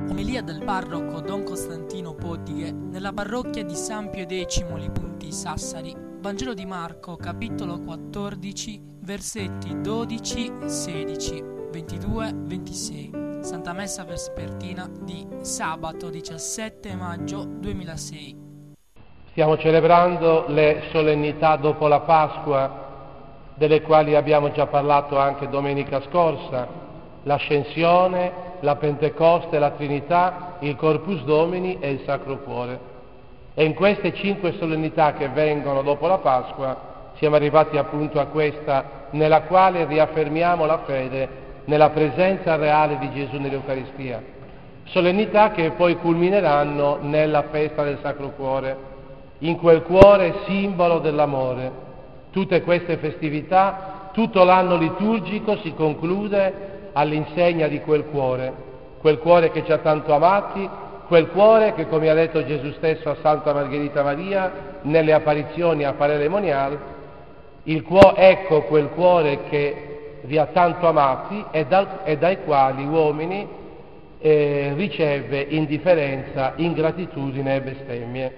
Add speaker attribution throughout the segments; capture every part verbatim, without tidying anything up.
Speaker 1: Omelia del parroco Don Costantino Podighe nella parrocchia di San Pio X Lipunti Sassari. Vangelo di Marco, capitolo quattordici, versetti dodici, sedici, ventidue, ventisei. Santa Messa Vespertina di sabato diciassette maggio duemilasei.
Speaker 2: Stiamo celebrando le solennità dopo la Pasqua, delle quali abbiamo già parlato anche domenica scorsa: l'Ascensione, la Pentecoste, la Trinità, il Corpus Domini e il Sacro Cuore. E in queste cinque solennità che vengono dopo la Pasqua siamo arrivati appunto a questa, nella quale riaffermiamo la fede nella presenza reale di Gesù nell'Eucaristia. Solennità che poi culmineranno nella festa del Sacro Cuore, in quel cuore simbolo dell'amore. Tutte queste festività, tutto l'anno liturgico si conclude all'insegna di quel cuore, quel cuore che ci ha tanto amati, quel cuore che, come ha detto Gesù stesso a Santa Margherita Maria nelle apparizioni a Palermonial, il cuo- ecco quel cuore che vi ha tanto amati e, dal, e dai quali uomini eh, riceve indifferenza, ingratitudine e bestemmie.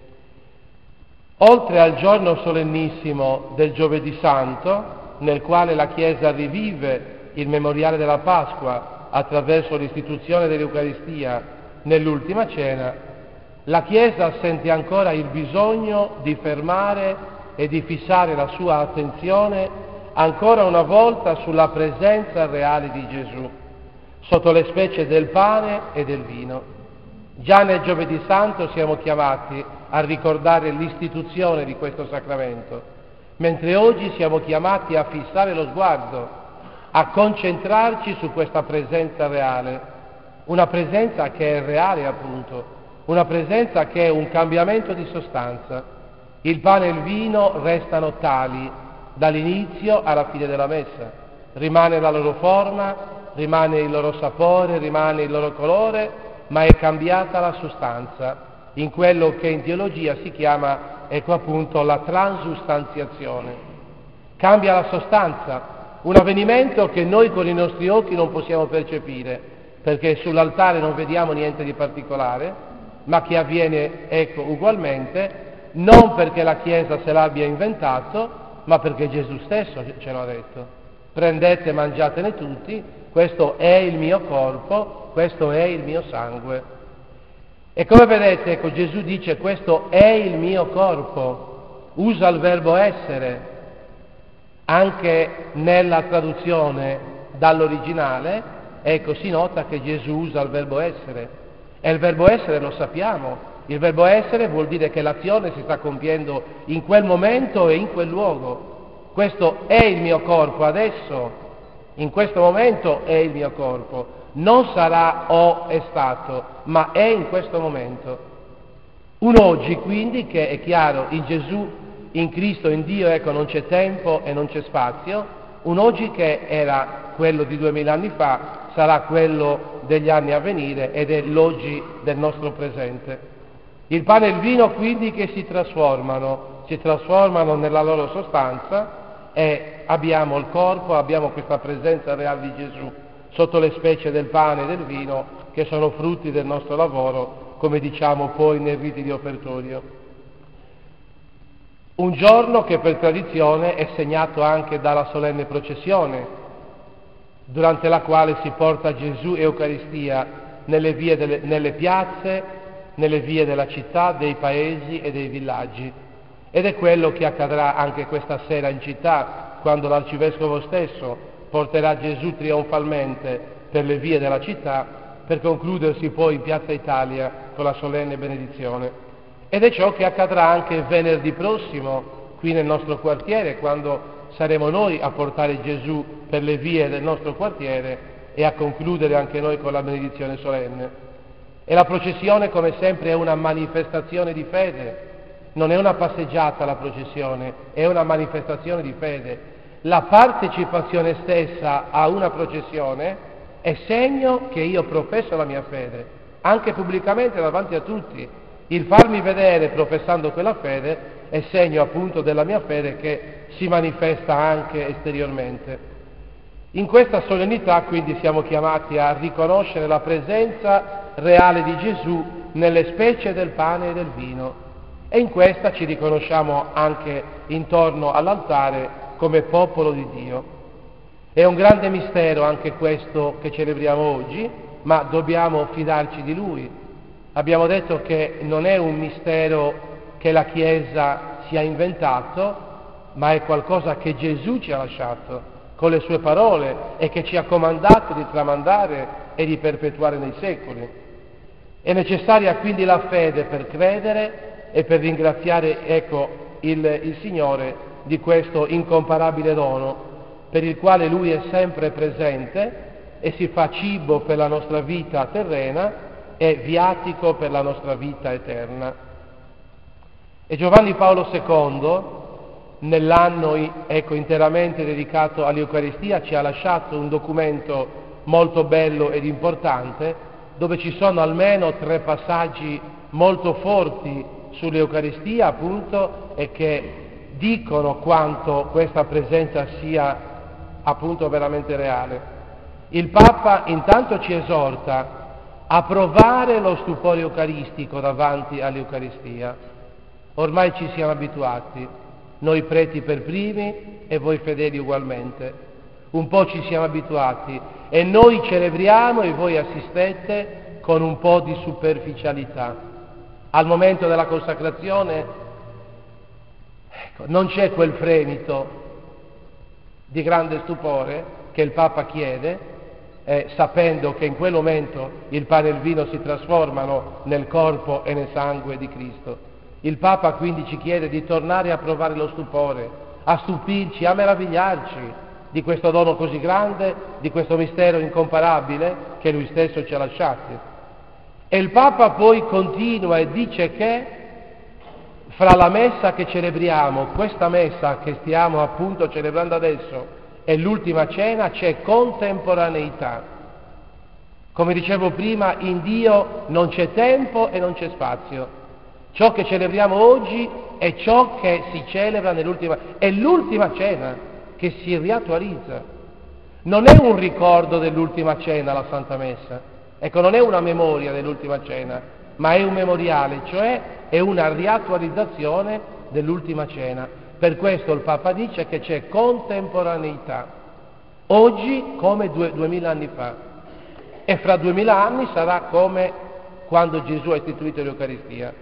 Speaker 2: Oltre al giorno solennissimo del Giovedì Santo, nel quale la Chiesa rivive il memoriale della Pasqua attraverso l'istituzione dell'Eucaristia nell'ultima cena, la Chiesa sente ancora il bisogno di fermare e di fissare la sua attenzione ancora una volta sulla presenza reale di Gesù, sotto le specie del pane e del vino. Già nel Giovedì Santo siamo chiamati a ricordare l'istituzione di questo sacramento, mentre oggi siamo chiamati a fissare lo sguardo, a concentrarci su questa presenza reale, una presenza che è reale appunto, una presenza che è un cambiamento di sostanza. Il pane e il vino restano tali dall'inizio alla fine della messa, rimane la loro forma, rimane il loro sapore, rimane il loro colore, ma è cambiata la sostanza, in quello che in teologia si chiama, ecco appunto, la transustanziazione. Cambia la sostanza, un avvenimento che noi con i nostri occhi non possiamo percepire, perché sull'altare non vediamo niente di particolare, ma che avviene, ecco, ugualmente, non perché la Chiesa se l'abbia inventato, ma perché Gesù stesso ce l'ha detto. Prendete e mangiatene tutti, questo è il mio corpo, questo è il mio sangue. E come vedete, ecco, Gesù dice questo è il mio corpo, usa il verbo essere. Anche nella traduzione dall'originale, ecco, si nota che Gesù usa il verbo essere. E il verbo essere lo sappiamo, il verbo essere vuol dire che l'azione si sta compiendo in quel momento e in quel luogo. Questo è il mio corpo adesso, in questo momento è il mio corpo. Non sarà o è stato, ma è in questo momento. Un oggi quindi che è chiaro in Gesù, in Cristo, in Dio, ecco, non c'è tempo e non c'è spazio. Un oggi che era quello di duemila anni fa, sarà quello degli anni a venire ed è l'oggi del nostro presente. Il pane e il vino quindi che si trasformano, si trasformano nella loro sostanza e abbiamo il corpo, abbiamo questa presenza reale di Gesù sotto le specie del pane e del vino che sono frutti del nostro lavoro, come diciamo poi nei riti di offertorio. Un giorno che per tradizione è segnato anche dalla solenne processione, durante la quale si porta Gesù Eucaristia nelle vie delle, nelle piazze, nelle vie della città, dei paesi e dei villaggi. Ed è quello che accadrà anche questa sera in città, quando l'Arcivescovo stesso porterà Gesù trionfalmente per le vie della città, per concludersi poi in Piazza Italia con la solenne benedizione. Ed è ciò che accadrà anche venerdì prossimo, qui nel nostro quartiere, quando saremo noi a portare Gesù per le vie del nostro quartiere e a concludere anche noi con la benedizione solenne. E la processione, come sempre, è una manifestazione di fede, non è una passeggiata la processione, è una manifestazione di fede. La partecipazione stessa a una processione è segno che io professo la mia fede, anche pubblicamente davanti a tutti. Il farmi vedere professando quella fede è segno appunto della mia fede che si manifesta anche esteriormente. In questa solennità quindi siamo chiamati a riconoscere la presenza reale di Gesù nelle specie del pane e del vino. E in questa ci riconosciamo anche intorno all'altare come popolo di Dio. È un grande mistero anche questo che celebriamo oggi, ma dobbiamo fidarci di Lui. Abbiamo detto che non è un mistero che la Chiesa si ha inventato, ma è qualcosa che Gesù ci ha lasciato con le sue parole e che ci ha comandato di tramandare e di perpetuare nei secoli. È necessaria quindi la fede per credere e per ringraziare, ecco, il, il Signore di questo incomparabile dono per il quale Lui è sempre presente e si fa cibo per la nostra vita terrena e viatico per la nostra vita eterna. E Giovanni Paolo secondo, nell'anno ecco, interamente dedicato all'Eucaristia, ci ha lasciato un documento molto bello ed importante, dove ci sono almeno tre passaggi molto forti sull'Eucaristia, appunto, e che dicono quanto questa presenza sia appunto veramente reale. Il Papa intanto ci esorta a provare lo stupore eucaristico davanti all'Eucaristia. Ormai ci siamo abituati, noi preti per primi e voi fedeli ugualmente. Un po' ci siamo abituati e noi celebriamo e voi assistete con un po' di superficialità. Al momento della consacrazione, ecco, non c'è quel fremito di grande stupore che il Papa chiede, eh, sapendo che in quel momento il pane e il vino si trasformano nel corpo e nel sangue di Cristo. Il Papa quindi ci chiede di tornare a provare lo stupore, a stupirci, a meravigliarci di questo dono così grande, di questo mistero incomparabile che Lui stesso ci ha lasciati. E il Papa poi continua e dice che fra la messa che celebriamo, questa messa che stiamo appunto celebrando adesso, e l'ultima cena c'è contemporaneità. Come dicevo prima, in Dio non c'è tempo e non c'è spazio. Ciò che celebriamo oggi è ciò che si celebra nell'ultima, è l'ultima cena che si riattualizza. Non è un ricordo dell'ultima cena la Santa Messa, ecco, non è una memoria dell'ultima cena, ma è un memoriale, cioè è una riattualizzazione dell'ultima cena. Per questo il Papa dice che c'è contemporaneità, oggi come due, duemila anni fa, e fra duemila anni sarà come quando Gesù ha istituito l'Eucaristia.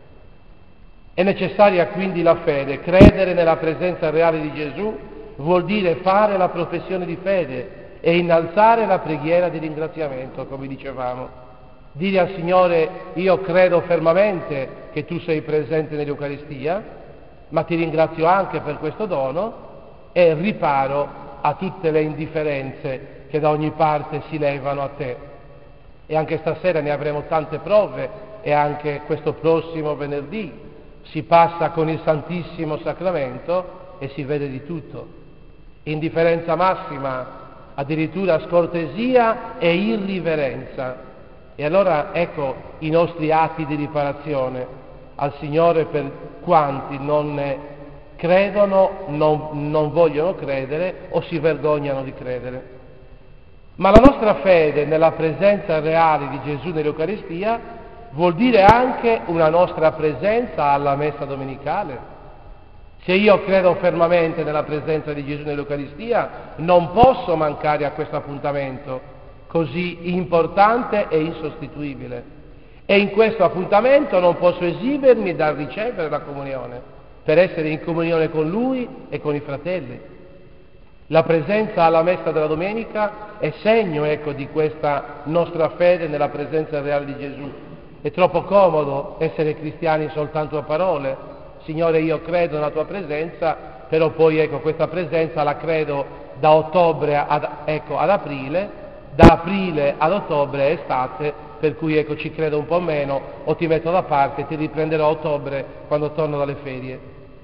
Speaker 2: È necessaria quindi la fede. Credere nella presenza reale di Gesù vuol dire fare la professione di fede e innalzare la preghiera di ringraziamento, come dicevamo. Dire al Signore: io credo fermamente che Tu sei presente nell'Eucaristia, ma Ti ringrazio anche per questo dono e riparo a tutte le indifferenze che da ogni parte si levano a Te. E anche stasera ne avremo tante prove, e anche questo prossimo venerdì si passa con il Santissimo Sacramento e si vede di tutto. Indifferenza massima, addirittura scortesia e irriverenza. E allora ecco i nostri atti di riparazione al Signore per quanti non credono, non, non vogliono credere o si vergognano di credere. Ma la nostra fede nella presenza reale di Gesù nell'Eucaristia vuol dire anche una nostra presenza alla messa domenicale. Se io credo fermamente nella presenza di Gesù nell'Eucaristia, non posso mancare a questo appuntamento così importante e insostituibile. E in questo appuntamento non posso esimermi dal ricevere la comunione, per essere in comunione con Lui e con i fratelli. La presenza alla messa della domenica è segno, ecco, di questa nostra fede nella presenza reale di Gesù. È troppo comodo essere cristiani soltanto a parole. Signore, io credo nella Tua presenza, però poi, ecco, questa presenza la credo da ottobre ad, ecco, ad aprile, da aprile ad ottobre è estate, per cui ecco ci credo un po' meno, o ti metto da parte e ti riprenderò a ottobre quando torno dalle ferie.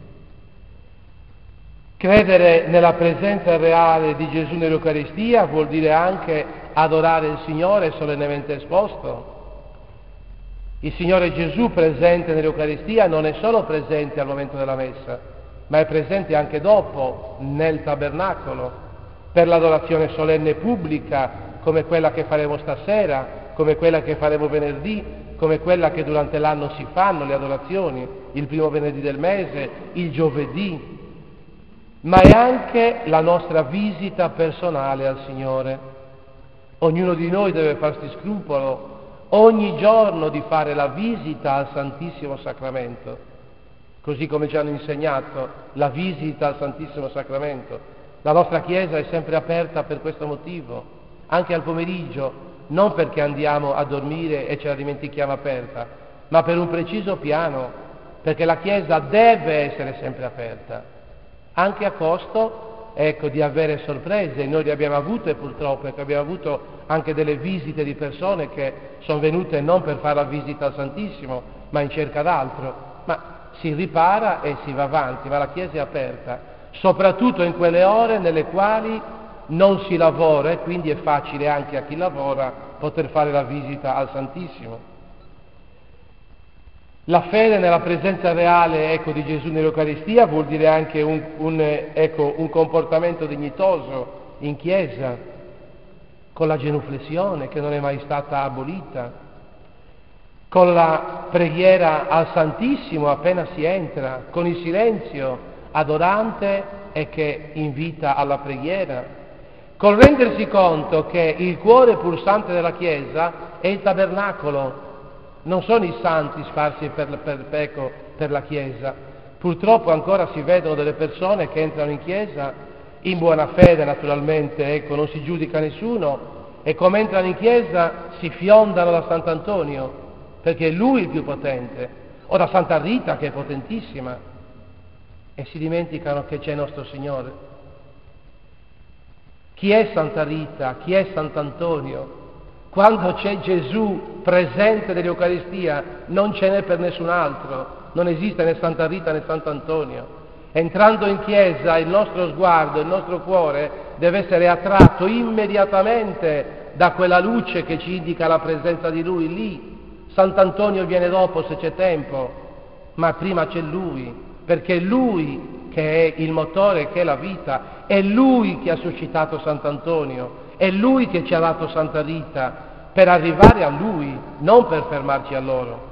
Speaker 2: Credere nella presenza reale di Gesù nell'Eucaristia vuol dire anche adorare il Signore solennemente esposto. Il Signore Gesù presente nell'Eucaristia non è solo presente al momento della messa, ma è presente anche dopo, nel tabernacolo, per l'adorazione solenne pubblica, come quella che faremo stasera, come quella che faremo venerdì, come quella che durante l'anno si fanno, le adorazioni, il primo venerdì del mese, il giovedì, ma è anche la nostra visita personale al Signore. Ognuno di noi deve farsi scrupolo ogni giorno di fare la visita al Santissimo Sacramento, così come ci hanno insegnato la visita al Santissimo Sacramento. La nostra Chiesa è sempre aperta per questo motivo, anche al pomeriggio, non perché andiamo a dormire e ce la dimentichiamo aperta, ma per un preciso piano, perché la Chiesa deve essere sempre aperta, anche a costo, ecco, di avere sorprese. Noi le abbiamo avute purtroppo, perché abbiamo avuto anche delle visite di persone che sono venute non per fare la visita al Santissimo, ma in cerca d'altro. Ma si ripara e si va avanti, ma la Chiesa è aperta, soprattutto in quelle ore nelle quali non si lavora, e quindi è facile anche a chi lavora poter fare la visita al Santissimo. La fede nella presenza reale, ecco, di Gesù nell'Eucaristia vuol dire anche un, un, ecco, un comportamento dignitoso in Chiesa, con la genuflessione che non è mai stata abolita, con la preghiera al Santissimo appena si entra, con il silenzio adorante e che invita alla preghiera, col rendersi conto che il cuore pulsante della Chiesa è il tabernacolo, non sono i santi sparsi per, per, ecco, per la Chiesa. Purtroppo ancora si vedono delle persone che entrano in Chiesa in buona fede, naturalmente, ecco, non si giudica nessuno, e come entrano in Chiesa si fiondano da Sant'Antonio, perché è lui il più potente, o da Santa Rita, che è potentissima, e si dimenticano che c'è nostro Signore. Chi è Santa Rita? Chi è Sant'Antonio? Quando c'è Gesù presente nell'Eucaristia non ce n'è per nessun altro, non esiste né Santa Rita né Sant'Antonio. Entrando in Chiesa il nostro sguardo, il nostro cuore deve essere attratto immediatamente da quella luce che ci indica la presenza di Lui lì. Sant'Antonio viene dopo se c'è tempo, ma prima c'è Lui, perché è Lui che è il motore, che è la vita, è Lui che ha suscitato Sant'Antonio, è Lui che ci ha dato Santa Rita, per arrivare a Lui, non per fermarci a loro.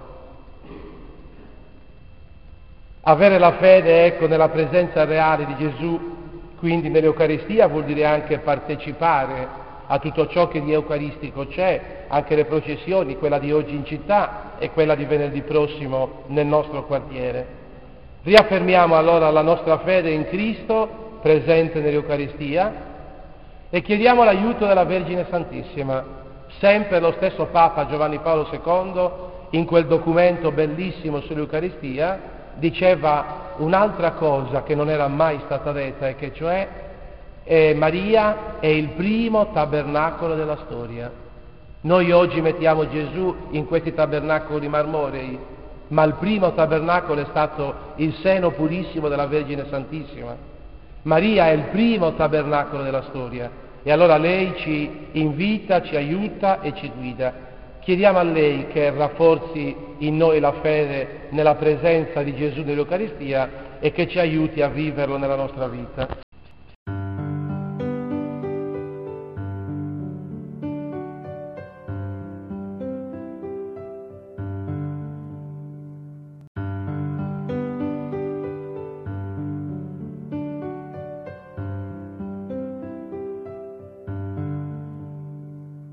Speaker 2: Avere la fede, ecco, nella presenza reale di Gesù, quindi nell'Eucaristia, vuol dire anche partecipare a tutto ciò che di eucaristico c'è, anche le processioni, quella di oggi in città e quella di venerdì prossimo nel nostro quartiere. Riaffermiamo allora la nostra fede in Cristo, presente nell'Eucaristia, e chiediamo l'aiuto della Vergine Santissima. Sempre lo stesso Papa Giovanni Paolo secondo, in quel documento bellissimo sull'Eucaristia, diceva un'altra cosa che non era mai stata detta, e che cioè eh, Maria è il primo tabernacolo della storia. Noi oggi mettiamo Gesù in questi tabernacoli marmorei, ma il primo tabernacolo è stato il seno purissimo della Vergine Santissima. Maria è il primo tabernacolo della storia, e allora lei ci invita, ci aiuta e ci guida. Chiediamo a lei che rafforzi in noi la fede nella presenza di Gesù nell'Eucaristia e che ci aiuti a viverlo nella nostra vita.